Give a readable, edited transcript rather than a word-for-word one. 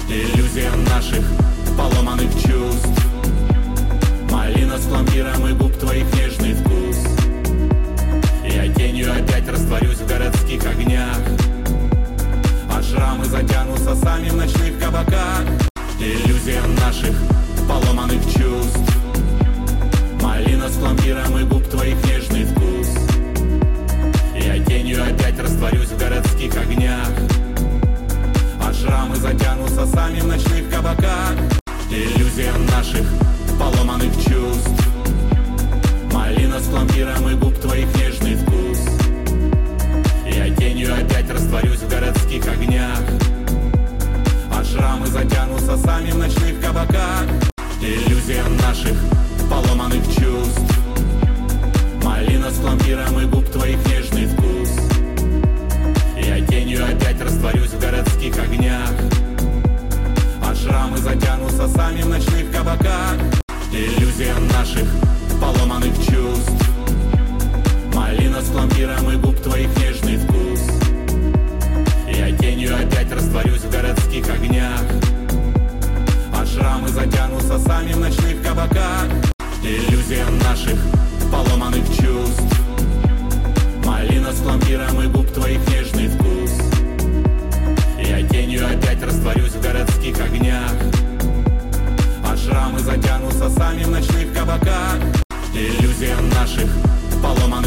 иллюзия наших поломанных чувств. Малина с пломбиром и губ твоих нежный вкус. Я тенью опять растворюсь в городских огнях, а шрамы затянутся сами в ночных кабаках. Иллюзия наших поломанных чувств. Малина с пломбиром и губ твоих нежный вкус. Я тенью опять растворюсь в городских огнях, а шрамы затянутся сами в ночных кабаках. Иллюзия наших поломанных чувств. Малина с пломбиром и губ твоих нежный вкус. Я тенью опять растворюсь в городских огнях, а шрамы затянутся сами в ночных кабаках. Иллюзия наших поломанных чувств. Малина с пломбиром и губ твоих нежный вкус. Я тенью опять растворюсь в городских огнях, а шрамы затянутся сами в ночных кабаках. Иллюзия наших поломанных чувств. Малина с пломбиром и губ твоих нежный вкус. Я тенью опять растворюсь в городских огнях, а шрамы затянутся сами в ночных кабаках. Иллюзия наших поломанных чувств. Малина с пломбиром и губ твоих нежный вкус. Я тенью опять растворюсь в городских огнях, а шрамы затянутся сами в ночных